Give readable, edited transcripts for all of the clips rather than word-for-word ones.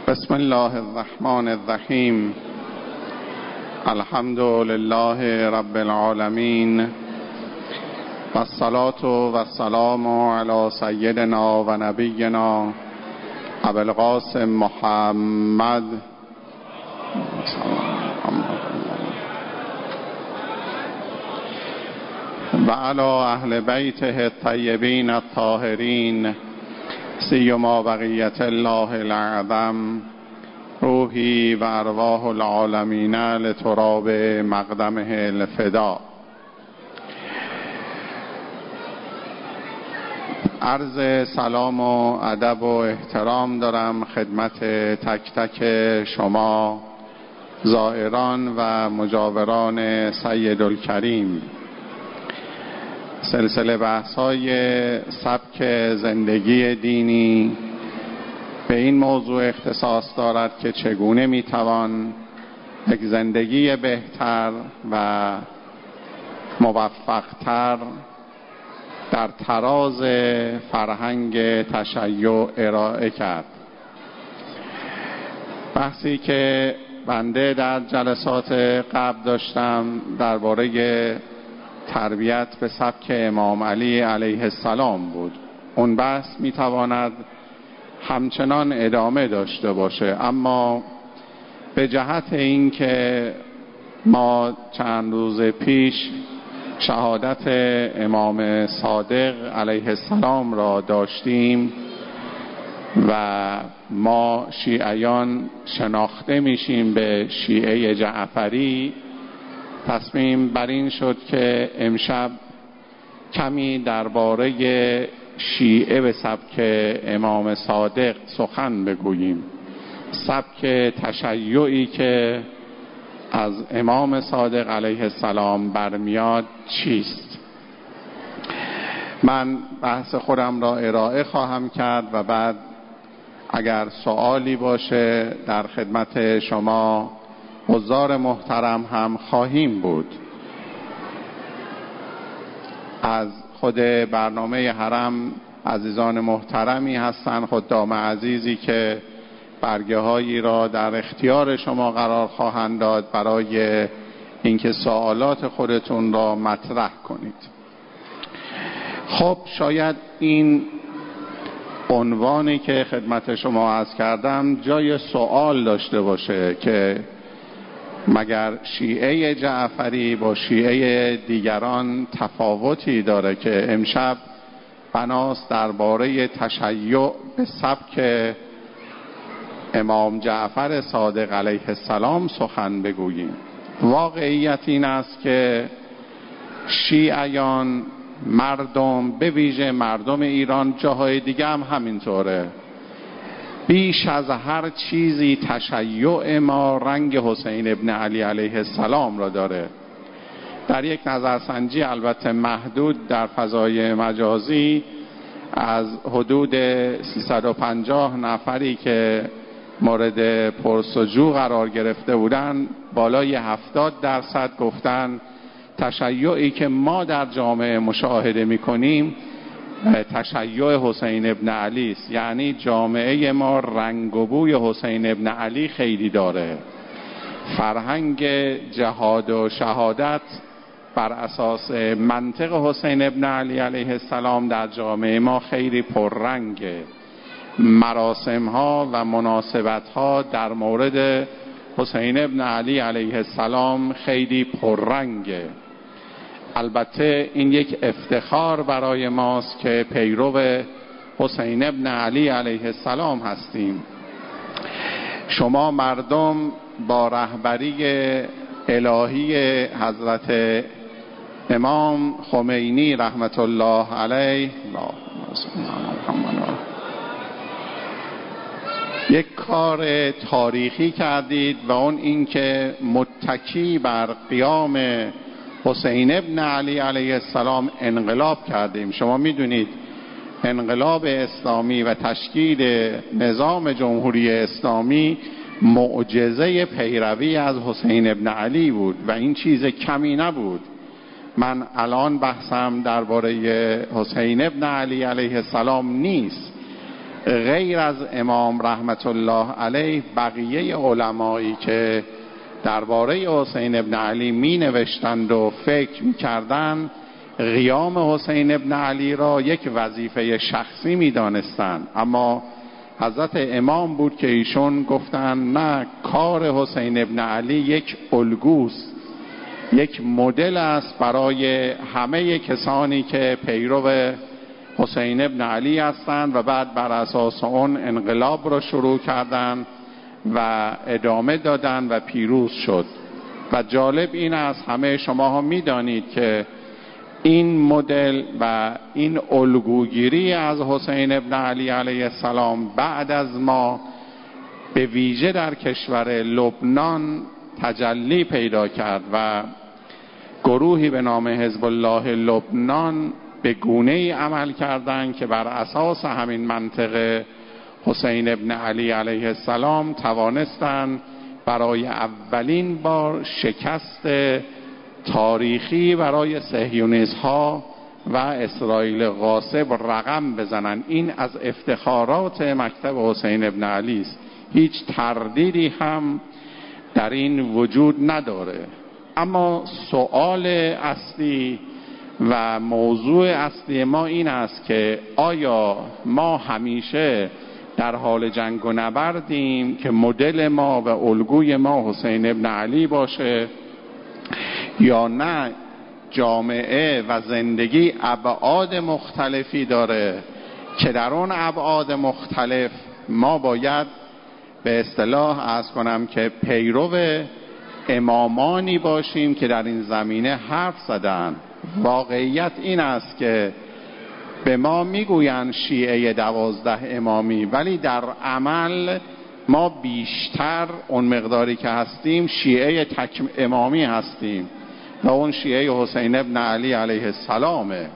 بسم الله الرحمن الرحیم. الحمد لله رب العالمین و الصلاة و السلام علی سیدنا و نبینا ابی القاسم محمد و علی اهل بیته الطیبین الطاهرین سیما بقیت الله الاعظم روحی و ارواح العالمین لتراب مقدمه الفدا. عرض سلام و ادب و احترام دارم خدمت تک تک شما زائران و مجاوران سیدالکریم. سلسله بحث‌های سبک زندگی دینی به این موضوع اختصاص دارد که چگونه میتوان یک زندگی بهتر و موفقتر در تراز فرهنگ تشیع ارائه کرد. بحثی که بنده در جلسات قبل داشتم درباره تربیت به سبک امام علی علیه السلام بود. اون بحث میتواند همچنان ادامه داشته باشه، اما به جهت این که ما چند روز پیش شهادت امام صادق علیه السلام را داشتیم و ما شیعیان شناخته میشیم به شیعه جعفری، تصمیم بر این شد که امشب کمی درباره شیعه به سبک امام صادق سخن بگوییم. سبک تشیعی که از امام صادق علیه السلام برمیاد چیست؟ من بحث خودم را ارائه خواهم کرد و بعد اگر سوالی باشه در خدمت شما حضار محترم هم خواهیم بود. از خود برنامه حرم عزیزان محترمی هستند، خدام عزیزی که برگه هایی را در اختیار شما قرار خواهند داد برای اینکه سوالات خودتون را مطرح کنید. خب شاید این عنوانی که خدمت شما عرض کردم جای سوال داشته باشه که مگر شیعه جعفری با شیعه دیگران تفاوتی داره که امشب بناست درباره تشیع به سبک امام جعفر صادق علیه السلام سخن بگوییم. واقعیت این است که شیعیان مردم، به ویژه مردم ایران، جاهای دیگه هم همینطوره، بیش از هر چیزی تشیع ما رنگ حسین ابن علی علیه السلام را داره. در یک نظرسنجی البته محدود در فضای مجازی از حدود 350 نفری که مورد پرسجو قرار گرفته بودند، بالای 70% گفتن تشیعی که ما در جامعه مشاهده می‌کنیم تشیع حسین ابن علی است. یعنی جامعه ما رنگ و بوی حسین ابن علی خیلی داره. فرهنگ جهاد و شهادت بر اساس منطق حسین ابن علی علیه السلام در جامعه ما خیلی پررنگه. مراسم ها و مناسبت ها در مورد حسین ابن علی علیه السلام خیلی پررنگه. البته این یک افتخار برای ماست که پیرو حسین ابن علی علیه السلام هستیم. شما مردم با رهبری الهی حضرت امام خمینی رحمت الله علیه یک کار تاریخی کردید و اون این که متکی بر قیام حسین ابن علی علیه السلام انقلاب کردیم. شما میدونید انقلاب اسلامی و تشکیل نظام جمهوری اسلامی معجزه پیروی از حسین ابن علی بود و این چیز کمی نبود. من الان بحثم درباره حسین ابن علی علیه السلام نیست، غیر از امام رحمت الله علیه بقیه علمایی که درباره حسین ابن علی می نوشتند و فکر می کردند قیام حسین ابن علی را یک وظیفه شخصی می دانستند، اما حضرت امام بود که ایشون گفتند نه، کار حسین ابن علی یک الگوست، یک مدل است برای همه کسانی که پیرو حسین ابن علی هستند و بعد بر اساس اون انقلاب را شروع کردند و ادامه دادن و پیروز شد. و جالب این است، همه شما ها می دانید که این مدل و این الگوگیری از حسین ابن علی علیه السلام بعد از ما به ویژه در کشور لبنان تجلی پیدا کرد و گروهی به نام حزب الله لبنان به گونه‌ای عمل کردند که بر اساس همین منطق حسین ابن علی علیه السلام توانستند برای اولین بار شکست تاریخی برای صهیونیست ها و اسرائیل غاصب رقم بزنند. این از افتخارات مکتب حسین ابن علی است، هیچ تردیدی هم در این وجود نداره. اما سؤال اصلی و موضوع اصلی ما این است که آیا ما همیشه در حال جنگ و نبردیم که مدل ما و الگوی ما حسین ابن علی باشه، یا نه جامعه و زندگی ابعاد مختلفی داره که در اون ابعاد مختلف ما باید به اصطلاح عرض کنم که پیرو امامانی باشیم که در این زمینه حرف زدن. واقعیت این است که به ما میگویند شیعه 12 امامی، ولی در عمل ما بیشتر اون مقداری که هستیم شیعه تک امامی هستیم و اون شیعه حسین ابن علی علیه السلامه.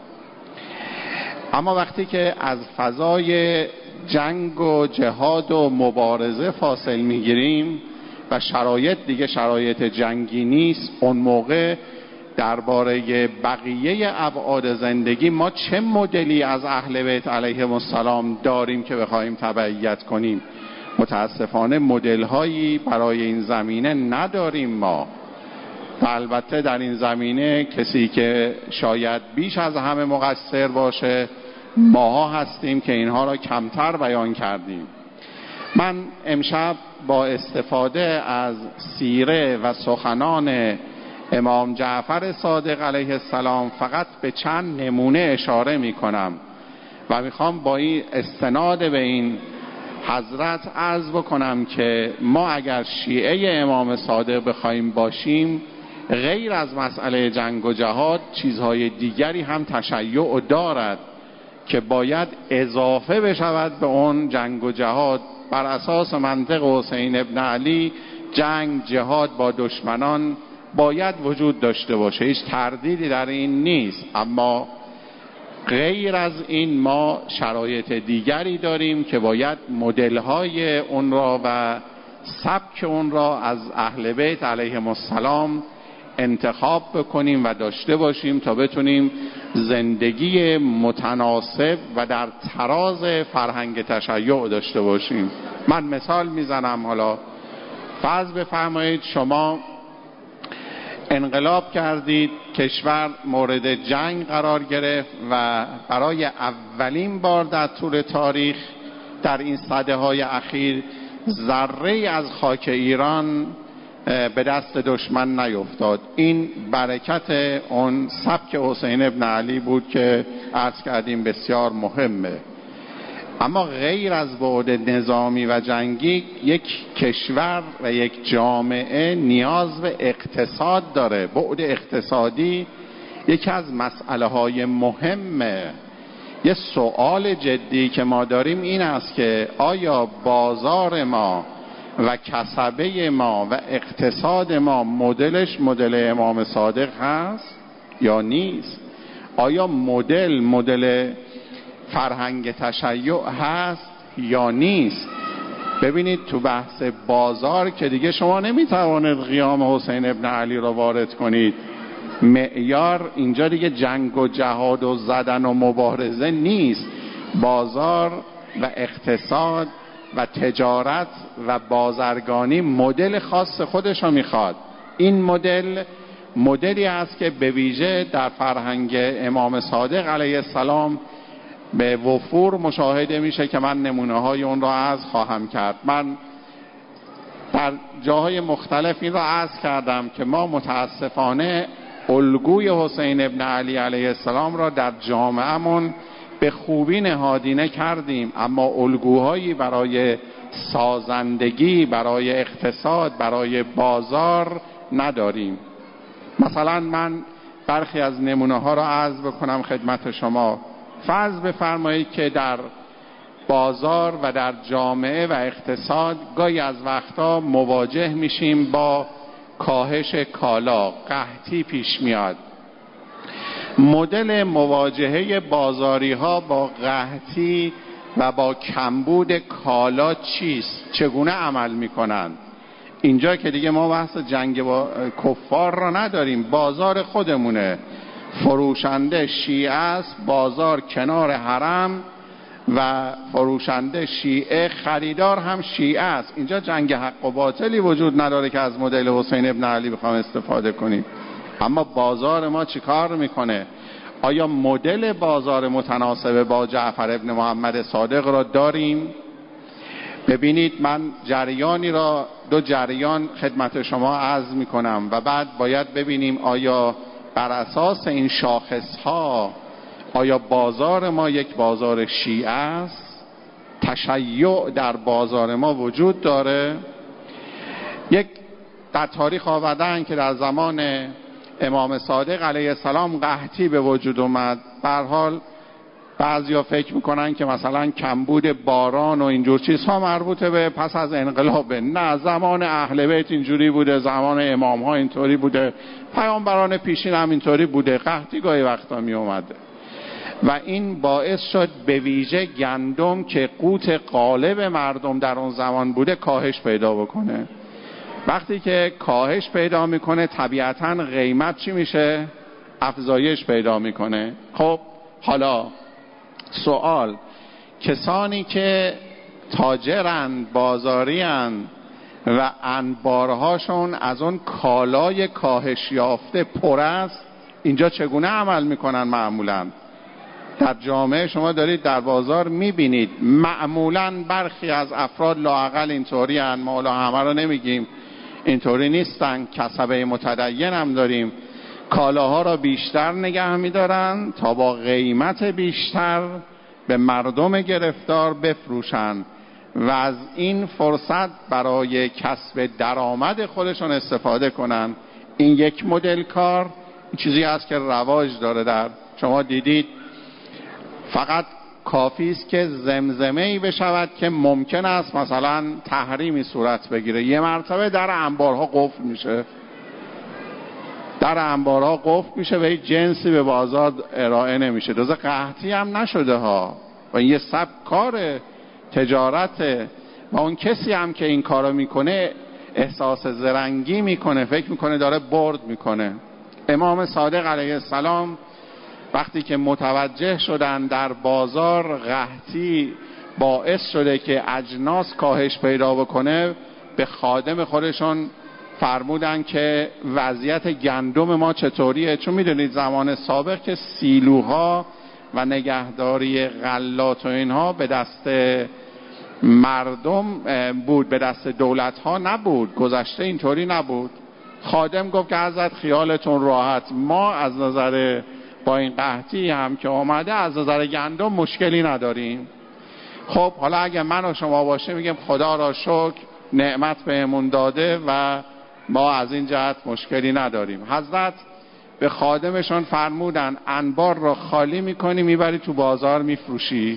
اما وقتی که از فضای جنگ و جهاد و مبارزه فاصل میگیریم و شرایط دیگه شرایط جنگی نیست، اون موقع درباره بقیه ابعاد زندگی ما چه مدلی از اهل بیت علیهم السلام داریم که بخوایم تبعیت کنیم؟ متاسفانه مدل هایی برای این زمینه نداریم ما. و البته در این زمینه کسی که شاید بیش از همه مقصر باشه ماها هستیم که اینها را کمتر بیان کردیم. من امشب با استفاده از سیره و سخنان امام جعفر صادق علیه السلام فقط به چند نمونه اشاره می کنم و میخوام با این استناد به این حضرت عرض بکنم که ما اگر شیعه امام صادق بخوایم باشیم، غیر از مسئله جنگ و جهاد چیزهای دیگری هم تشیع دارد که باید اضافه بشود به اون جنگ و جهاد. بر اساس منطق حسین ابن علی جنگ جهاد با دشمنان باید وجود داشته باشه، هیچ تردیدی در این نیست. اما غیر از این ما شرایط دیگری داریم که باید مدل‌های اون را و سبک اون را از اهل بیت علیهم السلام انتخاب بکنیم و داشته باشیم تا بتونیم زندگی متناسب و در تراز فرهنگ تشیع داشته باشیم. من مثال میزنم. حالا فرض بفرمایید شما انقلاب کردید، کشور مورد جنگ قرار گرفت و برای اولین بار در طول تاریخ در این سده‌های اخیر ذره از خاک ایران به دست دشمن نیفتاد. این برکت اون سبک حسین ابن علی بود که عرض کردیم بسیار مهمه. اما غیر از بعد نظامی و جنگی، یک کشور و یک جامعه نیاز به اقتصاد داره. بعد اقتصادی یکی از مسئله های مهمه. یه سوال جدی که ما داریم این است که آیا بازار ما و کسبه ما و اقتصاد ما مدلش مدل امام صادق هست یا نیست؟ آیا مدل فرهنگ تشیع هست یا نیست؟ ببینید تو بحث بازار که دیگه شما نمیتوانید قیام حسین ابن علی را وارد کنید. معیار اینجا دیگه جنگ و جهاد و زدن و مبارزه نیست. بازار و اقتصاد و تجارت و بازرگانی مدل خاص خودش رو میخواد. این مدلی است که به ویژه در فرهنگ امام صادق علیه السلام به وفور مشاهده میشه که من نمونه های اون را عرض خواهم کرد. من در جاهای مختلف این را عرض کردم که ما متاسفانه الگوی حسین ابن علی علیه السلام را در جامعهمون به خوبی نهادینه کردیم، اما الگوهایی برای سازندگی، برای اقتصاد، برای بازار نداریم. مثلا من برخی از نمونه ها را عرض بکنم خدمت شما. فرض بفرمایید که در بازار و در جامعه و اقتصاد گاهی از وقتا مواجه میشیم با کاهش کالا، قحطی پیش میاد. مدل مواجهه بازاری ها با قحطی و با کمبود کالا چیست؟ چگونه عمل میکنند؟ اینجا که دیگه ما بحث جنگ با کفار را نداریم، بازار خودمونه، فروشنده شیعه است، بازار کنار حرم و فروشنده شیعه، خریدار هم شیعه است. اینجا جنگ حق و باطلی وجود نداره که از مدل حسین ابن علی بخوام استفاده کنیم. اما بازار ما چی کار میکنه؟ آیا مدل بازار متناسب با جعفر ابن محمد صادق را داریم؟ ببینید من جریانی را، دو جریان خدمت شما عرض میکنم و بعد باید ببینیم آیا بر اساس این شاخص ها آیا بازار ما یک بازار شیعه است؟ تشیع در بازار ما وجود داره؟ یک در تاریخ آوردن که در زمان امام صادق علیه السلام قحطی به وجود اومد. به هر حال بعضیا فکر میکنن که مثلا کمبود باران و اینجور چیزها مربوطه به پس از انقلابه. نه، زمان اهل بیت اینجوری بوده، زمان امام ها اینطوری بوده، پیامبران پیشین هم اینطوری بوده، قحطی گاهی وقتا می اومده و این باعث شد به ویژه گندم که قوت غالب مردم در اون زمان بوده کاهش پیدا بکنه. وقتی که کاهش پیدا میکنه طبیعتاً قیمت چی میشه؟ افزایش پیدا میکنه. خب حالا سوال، کسانی که تاجرن، بازاریان و انبارهاشون از اون کالای کاهش یافته پر است، اینجا چگونه عمل میکنن؟ معمولاً در جامعه شما دارید در بازار میبینید معمولاً برخی از افراد لااقل اینطوری هن، ما حالا همه رو نمیگیم اینطوری نیستن، کسبه متدین هم داریم، کالاها را بیشتر نگه میدارن تا با قیمت بیشتر به مردم گرفتار بفروشن و از این فرصت برای کسب درآمد خودشون استفاده کنن. این یک مدل کار، این چیزی است که رواج داره. در شما دیدید فقط کافی است که زمزمه‌ای بشود که ممکن است مثلا تحریمی صورت بگیره، یه مرتبه در انبارها قفل میشه، در انبارها قفل میشه و هیچ جنسی به بازار ارائه نمیشه. دوزه قحطی هم نشده ها و این یه سبک کار تجارته و اون کسی هم که این کارو میکنه احساس زرنگی میکنه، فکر میکنه داره برد میکنه. امام صادق علیه السلام وقتی که متوجه شدن در بازار قحطی باعث شده که اجناس کاهش پیدا بکنه، به خادم خودشون فرمودن که وضعیت گندم ما چطوریه. چون میدونید زمان سابق که سیلوها و نگهداری غلات و اینها به دست مردم بود، به دست دولت ها نبود، گذشته اینطوری نبود. خادم گفت که حضرت خیالتون راحت، ما از نظر با این قحطی هم که آمده از نظر گندم مشکلی نداریم. خب حالا اگه من و شما باشه میگم خدا را شکر نعمت بهمون داده و ما از این جهت مشکلی نداریم. حضرت به خادمشان فرمودن انبار را خالی میکنی میبری تو بازار میفروشی.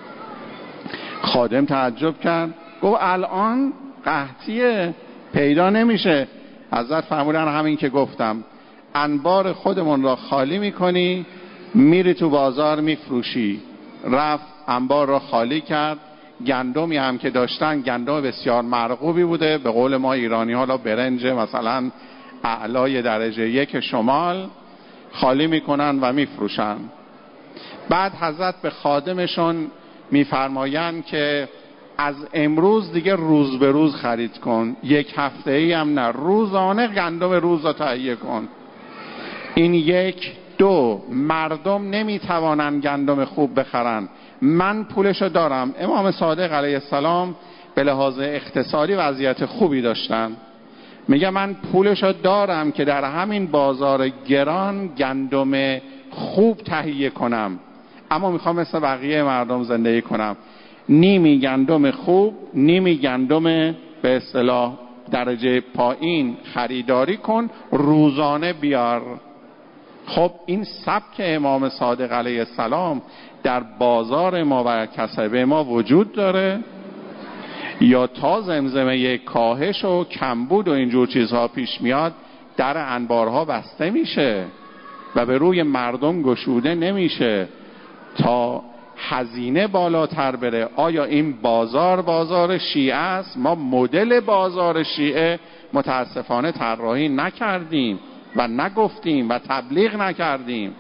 خادم تعجب کرد، گفت الان قحطیه پیدا نمیشه. حضرت فرمودن همین که گفتم، انبار خودمون را خالی میکنی میری تو بازار میفروشی. رفت انبار را خالی کرد، گندمی هم که داشتن گندم بسیار مرغوبی بوده، به قول ما ایرانی ها برنج مثلا اعلای درجه 1 شمال، خالی میکنن و میفروشن. بعد حضرت به خادمشون میفرمایند که از امروز دیگه روز به روز خرید کن، یک هفته ای هم نه، روزانه گندم روز رو تهیه کن. این یک. دو، مردم نمیتوانند گندم خوب بخرن، من پولشو دارم. امام صادق علیه السلام به لحاظ اقتصادی وضعیت خوبی داشتن، میگه من پولشو دارم که در همین بازار گران گندم خوب تهیه کنم، اما میخوام مثل بقیه مردم زندگی کنم، نیمی گندم خوب، نیمی گندم به اصطلاح درجه پایین خریداری کن، روزانه بیار. خب این سبک امام صادق علیه السلام در بازار ما و کسبه ما وجود داره یا تا زمزمه کاهش و کمبود و اینجور چیزها پیش میاد در انبارها بسته میشه و به روی مردم گشوده نمیشه تا هزینه بالاتر بره؟ آیا این بازار شیعه است؟ ما مدل بازار شیعه متاسفانه طراحی نکردیم و نگفتیم و تبلیغ نکردیم.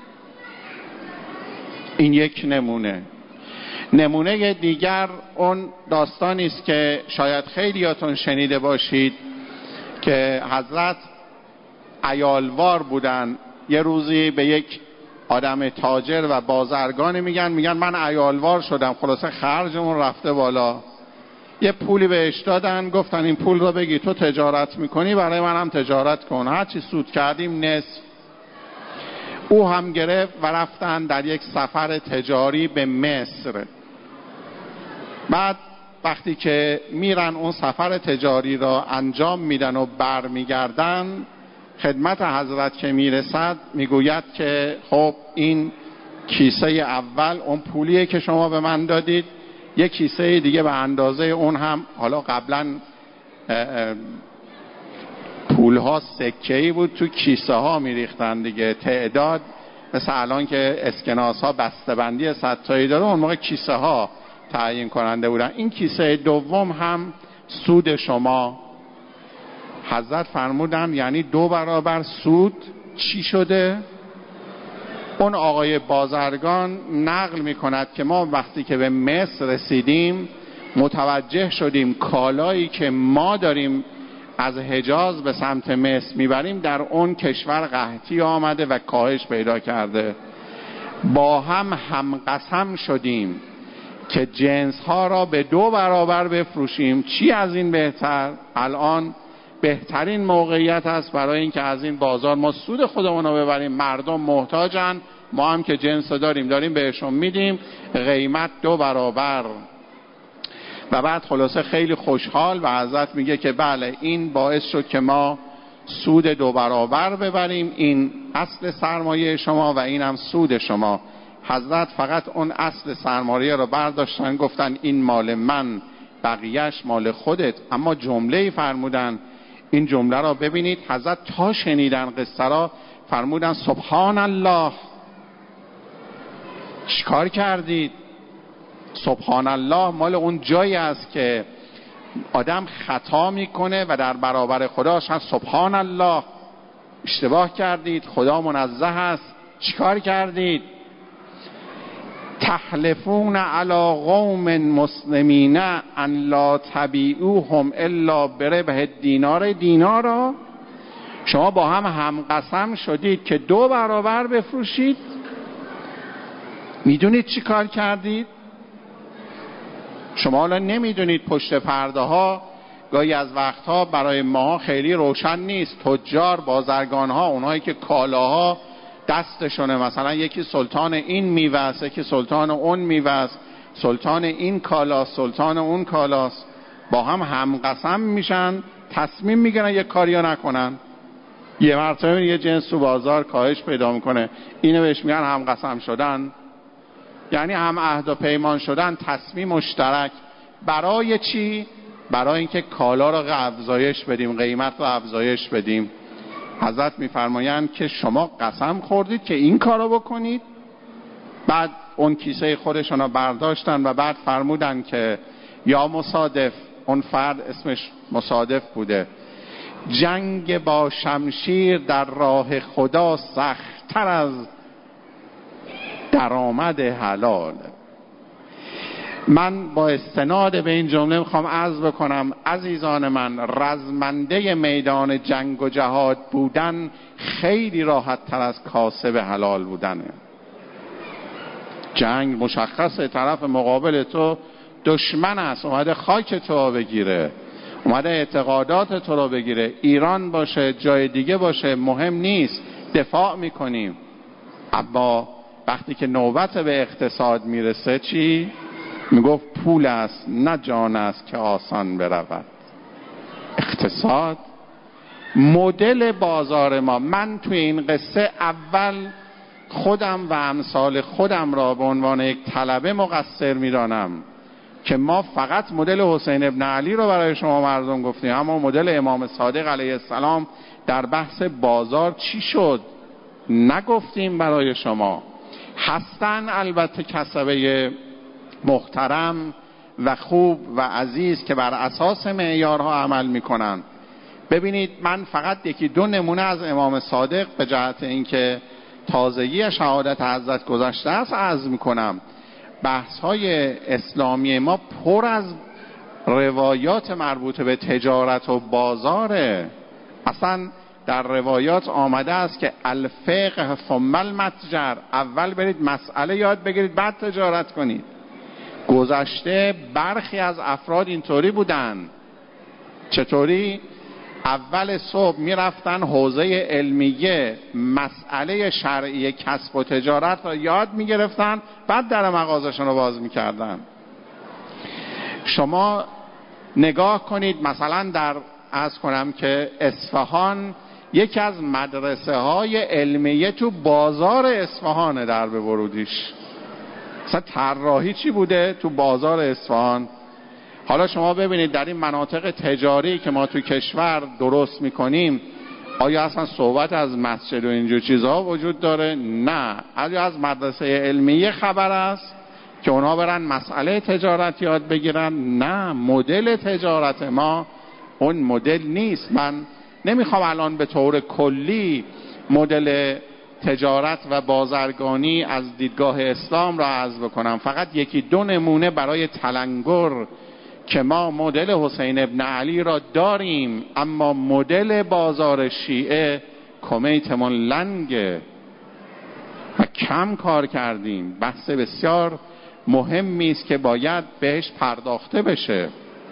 این یک نمونه. نمونه دیگر اون داستانی است که شاید خیلیاتون شنیده باشید که حضرت عیالوار بودن. یه روزی به یک آدم تاجر و بازرگانی میگن من عیالوار شدم، خلاصه خرجمون رفته بالا. یه پولی بهش دادن، گفتن این پول رو بگی تو تجارت میکنی، برای من هم تجارت کن، هرچی سود کردیم نصف. او هم گرفت و رفتن در یک سفر تجاری به مصر. بعد وقتی که میرن اون سفر تجاری را انجام میدن و بر میگردن، خدمت حضرت که میرسد میگوید که خب این کیسه اول اون پولیه که شما به من دادید، یک کیسه دیگه به اندازه اون هم، حالا قبلا پولها سکه‌ای بود تو کیسه ها میریختن دیگه، تعداد مثل الان که اسکناس ها بسته‌بندی 100 تایی داره، اون موقع کیسه ها تعیین کننده بودن. این کیسه دوم هم سود شما. حضرت فرمودن یعنی 2 برابر سود چی شده؟ اون آقای بازرگان نقل می کند که ما وقتی که به مصر رسیدیم متوجه شدیم کالایی که ما داریم از حجاز به سمت مصر میبریم در اون کشور قحطی آمده و کاهش پیدا کرده. با هم قسم شدیم که جنس ها را به 2 برابر بفروشیم. چی از این بهتر؟ الان بهترین موقعیت است برای اینکه از این بازار ما سود خودمون رو ببریم. مردم محتاجن، ما هم که جنس داریم بهشون میدیم، قیمت 2 برابر. و بعد خلاصه خیلی خوشحال و حضرت میگه که بله این باعث شد که ما سود 2 برابر ببریم، این اصل سرمایه شما و این هم سود شما. حضرت فقط اون اصل سرمایه رو برداشتن گفتن این مال من، بقیهش مال خودت. اما جمله‌ای فرمودن، این جمله را ببینید، حضرت تا شنیدن قصه را فرمودن سبحان الله. چیکار کردید؟ سبحان الله مال اون جایی است که آدم خطا میکنه و در برابر خداش هست سبحان الله. اشتباه کردید، خدا منزه است. چیکار کردید؟ تحلفون علی قوم مسلمین ان لا تبیعوهم الا بربح دینارا. شما با هم قسم شدید که 2 برابر بفروشید. میدونید چی کار کردید؟ شما الان نمیدونید پشت پرده ها گاهی از وقتها برای ما خیلی روشن نیست. تجار، بازرگان ها، اونایی که کالاها دستشونه، مثلا یکی سلطان این میوه است، یکی سلطان اون میوه است، سلطان این کالاست، سلطان اون کالاست، با هم قسم میشن، تصمیم میگیرن یک کاریو نکنن. یه مرتبه یه جنس تو بازار کاهش پیدا میکنه، اینو بهش میگن هم قسم شدن، یعنی هم عهد و پیمان شدن، تصمیم مشترک. برای چی؟ برای اینکه کالا رو افزایش بدیم، قیمت رو افزایش بدیم. حضرت میفرمایند که شما قسم خوردید که این کارو بکنید. بعد اون کیسه خودشون رو برداشتن و بعد فرمودن که یا مصادف، اون فرد اسمش مصادف بوده، جنگ با شمشیر در راه خدا سخت‌تر از درآمد حلال. من با استناد به این جمله میخوام عرض بکنم عزیزان من، رزمنده میدان جنگ و جهاد بودن خیلی راحت تر از کاسب حلال بودنه. جنگ مشخصه، طرف مقابل تو دشمن است، اومده خاک تو بگیره، اومده اعتقادات تو رو بگیره، ایران باشه جای دیگه باشه مهم نیست، دفاع میکنیم. اما وقتی که نوبت به اقتصاد میرسه چی؟ میگفت پول است نه جان است که آسان برود. اقتصاد مدل بازار ما. من توی این قصه اول خودم و امثال خودم را به عنوان یک طلبه مقصر میدانم که ما فقط مدل حسین ابن علی رو برای شما مردم گفتیم، اما مدل امام صادق علیه السلام در بحث بازار چی شد نگفتیم برای شما. هستن البته کسبه محترم و خوب و عزیز که بر اساس معیارها عمل میکنن. ببینید من فقط یکی دو نمونه از امام صادق به جهت اینکه تازگی شهادت حضرت گذشته است عرض میکنم. بحث های اسلامی ما پر از روایات مربوط به تجارت و بازاره. اصلا در روایات آمده است که الفقه ثم المتجر، اول برید مسئله یاد بگیرید بعد تجارت کنید. گذشته برخی از افراد اینطوری بودن. چطوری؟ اول صبح میرفتن حوزه علمیه مسئله شرعی کسب و تجارت را یاد میگرفتن، بعد در مغازشون رو باز میکردن. شما نگاه کنید مثلا در عرض کنم که اصفهان یکی از مدرسه های علمیه تو بازار اصفهانه در به ورودیش. مثلا طراحی چی بوده تو بازار اصفهان. حالا شما ببینید در این مناطق تجاری که ما تو کشور درست میکنیم آیا اصلا صحبت از مسجد و اینجور چیزها وجود داره؟ نه. آیا از مدرسه علمیه خبر است که اونا برن مسئله تجارت یاد بگیرن؟ نه. مدل تجارت ما اون مدل نیست. من نمیخوام الان به طور کلی مدل تجارت و بازرگانی از دیدگاه اسلام را عرض بکنم، فقط یکی دو نمونه برای تلنگر که ما مدل حسین ابن علی را داریم اما مدل بازار شیعه کمیتمون لنگه و کم کار کردیم. بحث بسیار مهمی است که باید بهش پرداخته بشه.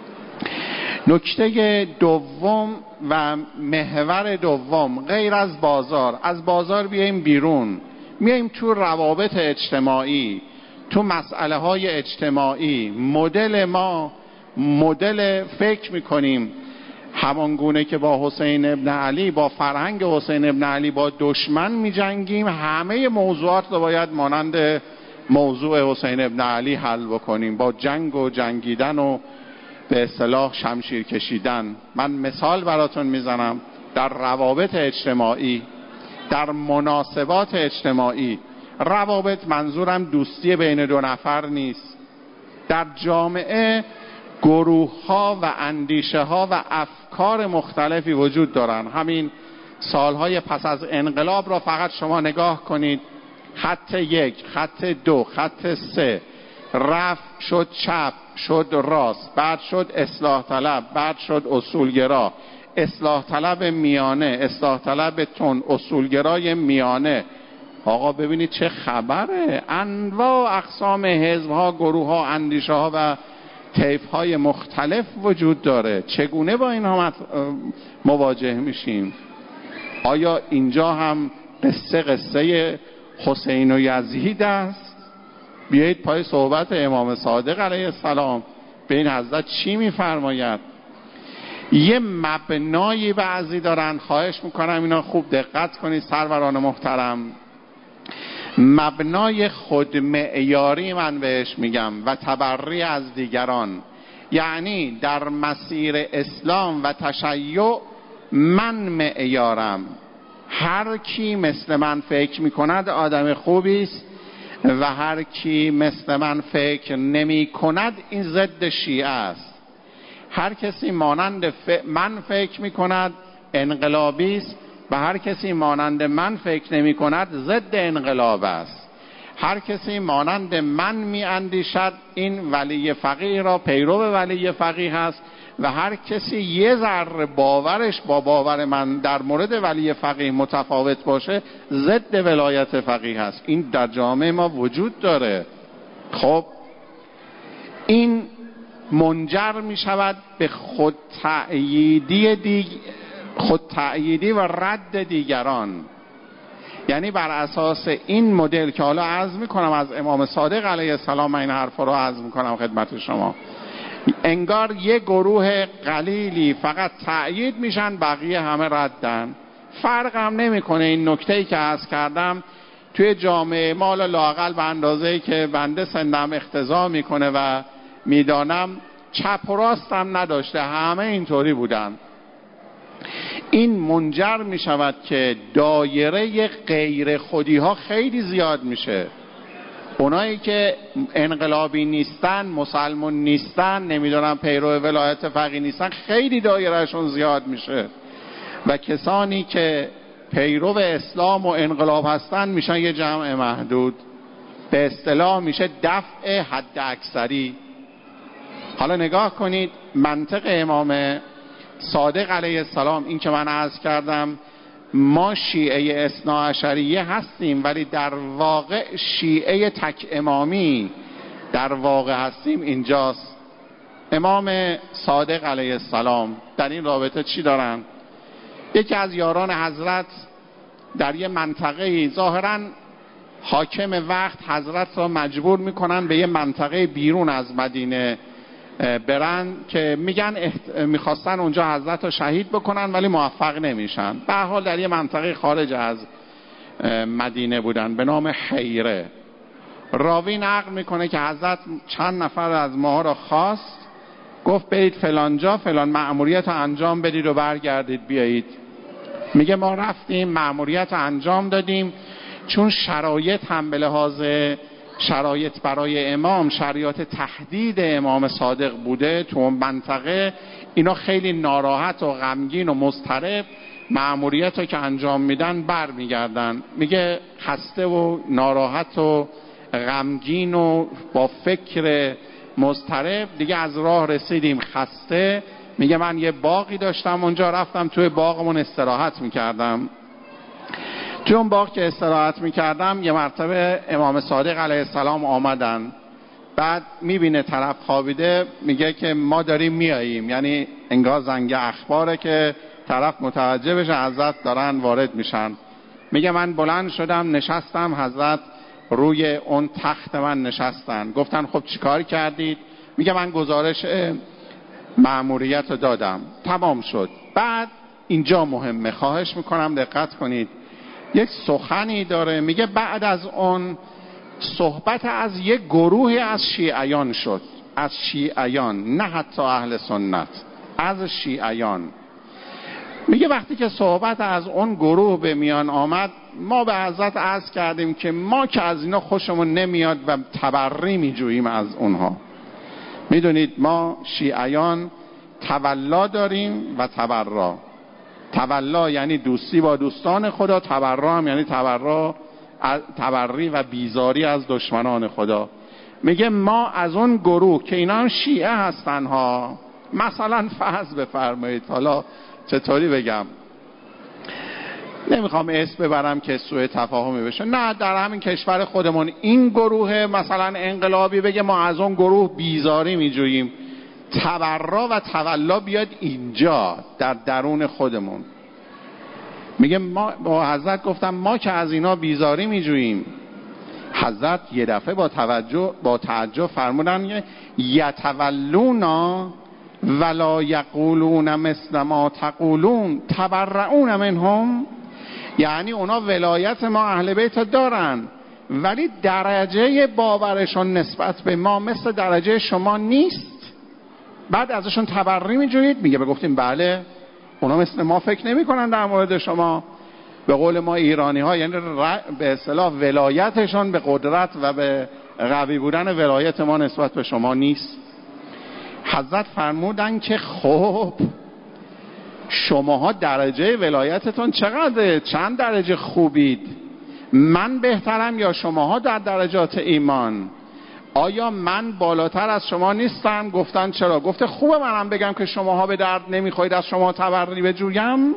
نکته دوم و محور دوم، غیر از بازار بیاییم بیرون، میاییم تو روابط اجتماعی، تو مسئله های اجتماعی. مدل ما مدل فکر میکنیم همانگونه که با حسین ابن علی، با فرهنگ حسین ابن علی با دشمن میجنگیم، همه موضوعات رو باید مانند موضوع حسین ابن علی حل بکنیم، با جنگ و جنگیدن و به اصطلاح شمشیر کشیدن. من مثال براتون میزنم در روابط اجتماعی، در مناسبات اجتماعی. روابط منظورم دوستی بین دو نفر نیست. در جامعه گروه ها و اندیشه ها و افکار مختلفی وجود دارن. همین سالهای پس از انقلاب را فقط شما نگاه کنید. خط 1، خط 2، خط 3 رفت، شد چپ، شد راست، بعد شد اصلاح طلب، بعد شد اصولگرا، اصلاح طلب میانه، اصلاح طلب تون، اصولگرای میانه. آقا ببینید چه خبره. انواع اقسام حزب‌ها، گروه‌ها، اندیشه‌ها و طیف‌های مختلف وجود داره. چگونه با اینها مواجه میشیم؟ آیا اینجا هم قصه حسین و یزید است؟ بیایید پای صحبت امام صادق علیه السلام به این حضرت چی میفرماید. یه مبنایی بعضی دارن، خواهش میکنم اینا خوب دقت کنید سروران محترم. مبنای خودمعیاری من بهش میگم و تبری از دیگران. یعنی در مسیر اسلام و تشیع من معیارم، هر کی مثل من فکر میکند آدم خوبی است و هر کی مثل من فکر نمی کند این ضد شیعه است. هر کسی مانند من فکر می کند انقلابی است و هر کسی مانند من فکر نمی کند ضد انقلاب است. هر کسی مانند من می اندیشد این ولی فقیه را پیرو ولی فقیه هست و هر کسی یه ذره باورش با باور من در مورد ولی فقیه متفاوت باشه ضد ولایت فقیه هست. این در جامعه ما وجود داره. خب این منجر می شود به خود تأییدی و رد دیگران. یعنی بر اساس این مدل که حالا عرض میکنم از امام صادق علیه السلام، من این حرف رو عرض میکنم خدمت شما، انگار یه گروه قلیلی فقط تأیید میشن، بقیه همه ردن. فرق هم نمیکنه. این نکته‌ای که عرض کردم توی جامعه ما لااقل به اندازه‌ای که بنده سنم اقتضا میکنه و میدانم چپ و راست هم نداشته، همه اینطوری بودن. این منجر می شود که دایره غیر خودی ها خیلی زیاد میشه. اونایی که انقلابی نیستن، مسلمون نیستن، نمیدونم پیرو ولایت فقیه نیستن، خیلی دایرهشون زیاد میشه و کسانی که پیرو اسلام و انقلاب هستن میشن یه جمع محدود. به اصطلاح میشه دفع حد اکثری. حالا نگاه کنید منطق امام صادق علیه السلام، این که من عرض کردم ما شیعه اثناعشریه هستیم ولی در واقع شیعه تک امامی در واقع هستیم اینجاست. امام صادق علیه السلام در این رابطه چی دارن؟ یکی از یاران حضرت در یه منطقه ظاهراً حاکم وقت حضرت را مجبور میکنن به یه منطقه بیرون از مدینه برن که میگن میخواستن اونجا حضرت رو شهید بکنن ولی موفق نمیشن. به هر حال در یه منطقه خارج از مدینه بودن به نام حیره. راوی نقل میکنه که حضرت چند نفر از ما را خواست، گفت برید فلانجا فلان مأموریت رو انجام بدید و برگردید بیایید. میگه ما رفتیم مأموریت رو انجام دادیم، چون شرایط هم به لحاظ شرایط برای امام شرایط تهدید امام صادق بوده تو اون منطقه، اینا خیلی ناراحت و غمگین و مضطرب مأموریت رو که انجام میدن بر میگردن. میگه خسته و ناراحت و غمگین و با فکر مضطرب دیگه از راه رسیدیم خسته. میگه من یه باغی داشتم اونجا، رفتم توی باغمون استراحت میکردم. توی اون باغ که استراحت میکردم یه مرتبه امام صادق علیه السلام آمدن. بعد میبینه طرف خوابیده، میگه که ما داریم میاییم، یعنی انگار زنگ اخباره که طرف متوجه بشه حضرت دارن وارد میشن. میگه من بلند شدم نشستم، حضرت روی اون تخت من نشستن. گفتن خب چیکار کردید؟ میگه من گزارش مأموریت رو دادم، تمام شد. بعد اینجا مهمه، خواهش میکنم دقت کنید، یک سخنی داره. میگه بعد از اون صحبت از یک گروهی از شیعیان شد، از شیعیان، نه حتی اهل سنت، از شیعیان. میگه وقتی که صحبت از اون گروه به میان آمد ما به حضرت عرض کردیم که ما که از اینا خوشمون نمیاد و تبری میجوییم از اونها. میدونید ما شیعیان تولا داریم و تبرا. تولا یعنی دوستی با دوستان خدا، تبرا هم یعنی تبری و بیزاری از دشمنان خدا. میگه ما از اون گروه که اینا هم شیعه هستن ها، مثلا فرض بفرمایید، حالا چطوری بگم، نمیخوام اسم ببرم که سوء تفاهمی بشه، نه در همین کشور خودمون این گروه مثلا انقلابی بگه ما از اون گروه بیزاری میجوییم، تبرا و تولا بیاد اینجا در درون خودمون. میگه ما با حضرت گفتم ما که از اینا بیزاری میجوییم. حضرت یه دفعه با تعجب فرمودن یتولونا ولا یقولون مثل ما تقولون تبرعون منهم، یعنی اونا ولایت ما اهل بیت دارن ولی درجه باورشون نسبت به ما مثل درجه شما نیست، بعد ازشون تبرئی میجویید؟ میگه بگفتیم بله، اونا مثل ما فکر نمی کنن در مورد شما. به قول ما ایرانی ها یعنی به اصطلاح ولایتشون به قدرت و به قوی بودن ولایت ما نسبت به شما نیست. حضرت فرمودن که خب شماها درجه ولایتتون چقدره؟ چند درجه خوبید؟ من بهترم یا شماها در درجات ایمان؟ آیا من بالاتر از شما نیستم؟ گفتن چرا؟ گفته خوبه منم بگم که شماها به درد نمیخورید، از شما تبری بجویم؟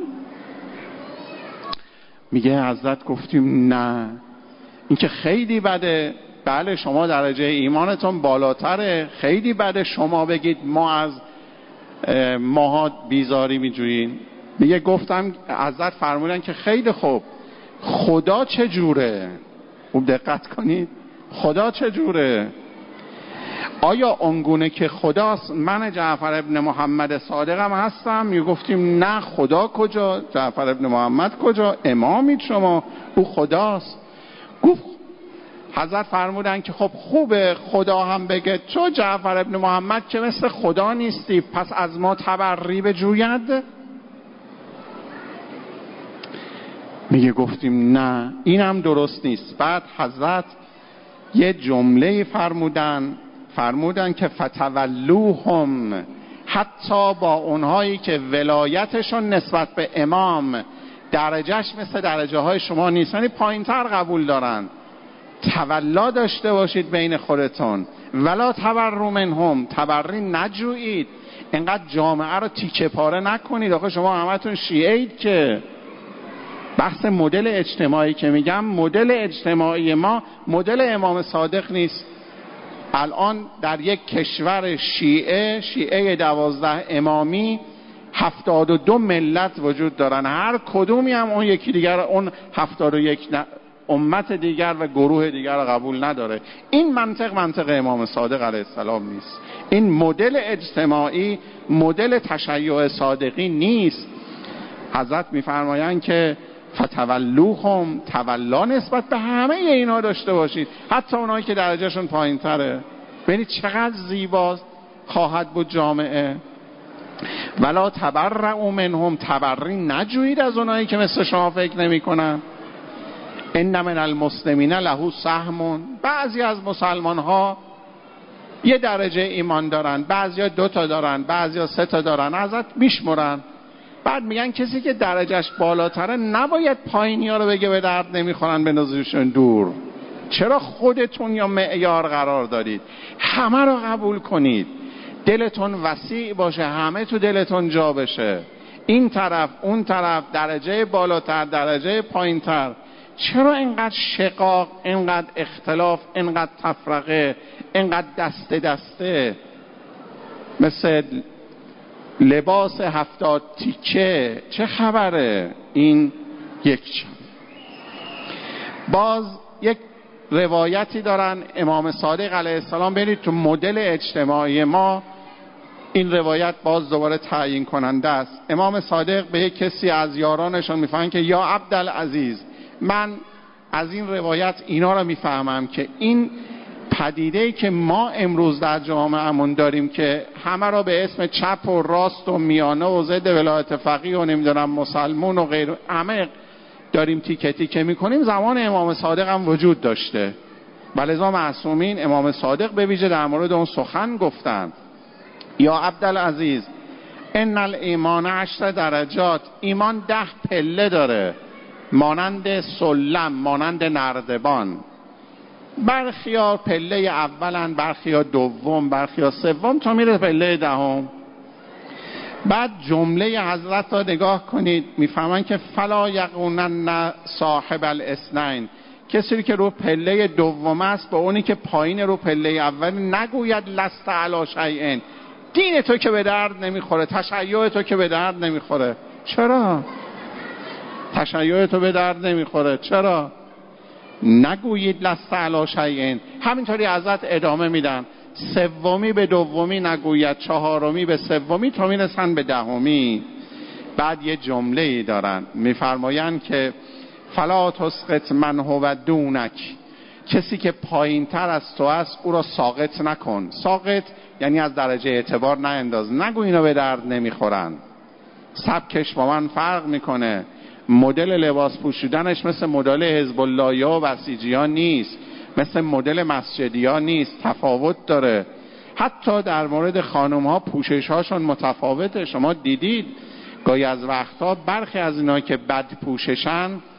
میگه حضرت گفتیم نه، این که خیلی بده. بله شما درجه ایمانتون بالاتره، خیلی بده شما بگید ما از ماها بیزاری میجوییم. میگه گفتم حضرت فرمودن که خیلی خوب، خدا چجوره؟ خوب دقت کنید، خدا چجوره؟ آیا اونگونه که خداست من جعفر ابن محمد صادقم هستم؟ میگفتیم نه، خدا کجا؟ جعفر ابن محمد کجا؟ امامید شما، او خداست. گفت حضرت فرمودن که خب خوبه خدا هم بگه تو جعفر ابن محمد که مثل خدا نیستی، پس از ما تبری بجوید؟ میگه گفتیم نه، اینم درست نیست. بعد حضرت یه جمله فرمودن که فتولوهم، حتی با اونهایی که ولایتشون نسبت به امام درجهش مثل درجه های شما نیست، یعنی پایین تر قبول دارن، تولا داشته باشید بین خودتون. ولا تبروا منهم، تبری نجویید، اینقدر جامعه رو تیکه پاره نکنید. آخه شما همتون شیعید. که بحث مدل اجتماعی که میگم، مدل اجتماعی ما مدل امام صادق نیست. الان در یک کشور شیعه 12 امامی 72 ملت وجود دارن، هر کدومی هم اون یکی دیگر، اون 71 امت دیگر و گروه دیگر رو قبول نداره. این منطق امام صادق علیه السلام نیست. این مدل اجتماعی مدل تشیع صادقی نیست. حضرت میفرمایند که فتولوهم، تولا نسبت به همه اینا داشته باشید، حتی اونایی که درجهشون پایین تره. ببینید چقدر زیباست خواهد بود جامعه. ولا تبرؤوا منهم، تبری نجویید از اونایی که مثل شما فکر نمی کنن. ان من المسلمین له سهم، بعضی از مسلمان ها یه درجه ایمان دارن، بعضی ها 2 تا دارن، بعضی ها 3 تا دارن، ازت میشمرن. بعد میگن کسی که درجهش بالاتره نباید پایینی ها رو بگه به درد نمیخورن بندازیشون دور. چرا خودتون یا معیار قرار دارید؟ همه رو قبول کنید، دلتون وسیع باشه، همه تو دلتون جا بشه، این طرف اون طرف، درجه بالاتر درجه پایینتر. چرا اینقدر شقاق، اینقدر اختلاف، اینقدر تفرقه، اینقدر دسته مثل لباس 70 تیکه؟ چه خبره؟ این یک باز یک روایتی دارن امام صادق علیه السلام. برید تو مدل اجتماعی ما این روایت باز دوباره تعیین کننده است. امام صادق به یک کسی از یارانشون میفهمن که یا عبدالعزیز، من از این روایت اینا رو میفهمم که این پدیده‌ای که ما امروز در جامعهمون داریم که همه را به اسم چپ و راست و میانه و ضد ولایت فقیه و نمیدونم مسلمون و غیر همه داریم تیکه تیکه میکنیم، زمان امام صادق هم وجود داشته. ولذا معصومین امام صادق به ویژه در مورد اون سخن گفتند: یا عبدالعزیز ان الایمان 10 درجات، ایمان 10 پله داره، مانند سلم، مانند نردبان. برخیا پله اولن، برخیا دوم، برخیا سوم، تا میره پله 10. بعد جمله حضرت را نگاه کنید، میفهمن که فلا یقونن صاحب الاثنین، کسی که رو پله دوم است با اونی که پایین رو پله اول نگوید لست علی شیء، دین تو که به درد نمیخوره، تشیع تو که به درد نمیخوره. چرا؟ تشیع تو به درد نمیخوره، چرا؟ نگویید لست علی شیء. همینطوری حضرت ادامه میدن: سومی به دومی نگوید، چهارمی به سومی، تا میرسن به 10. بعد یه جمله دارن میفرمایند که فلا تسقط من هو دونک، کسی که پایین تر از تو است او را ساقط نکن. ساقط یعنی از درجه اعتبار نانداز، نگو اینا به درد نمیخورن. سبکش با من فرق میکنه، مدل لباس پوشیدنش مثل مدل حزب الله و بسیجیان نیست، مثل مدل مسجدیان نیست، تفاوت داره. حتی در مورد خانم ها پوشش هاشون متفاوته. شما دیدید گاهی از وقتها برخی از اینا که بد پوششن